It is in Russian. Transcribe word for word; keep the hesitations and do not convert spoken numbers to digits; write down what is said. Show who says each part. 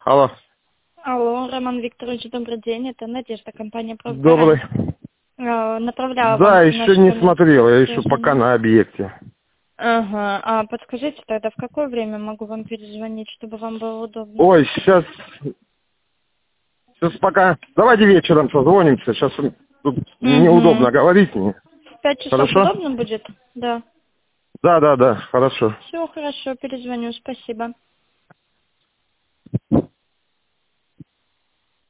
Speaker 1: Алло.
Speaker 2: Алло, Роман Викторович, добрый день. Это Надежда, компания «Профгарант».
Speaker 1: Добрый.
Speaker 2: Э, Направляла
Speaker 1: Да,
Speaker 2: вам
Speaker 1: еще
Speaker 2: наше
Speaker 1: не
Speaker 2: номер
Speaker 1: смотрел, я еще
Speaker 2: предложения.
Speaker 1: пока на объекте.
Speaker 2: Ага, а подскажите тогда, в какое время могу вам перезвонить, чтобы вам было удобно?
Speaker 1: Ой, сейчас... Сейчас пока... Давайте вечером созвонимся, сейчас тут неудобно
Speaker 2: Угу.
Speaker 1: говорить мне.
Speaker 2: В пять часов
Speaker 1: Хорошо?
Speaker 2: удобно будет? Да.
Speaker 1: Да, да, да, хорошо.
Speaker 2: Все хорошо, перезвоню, спасибо.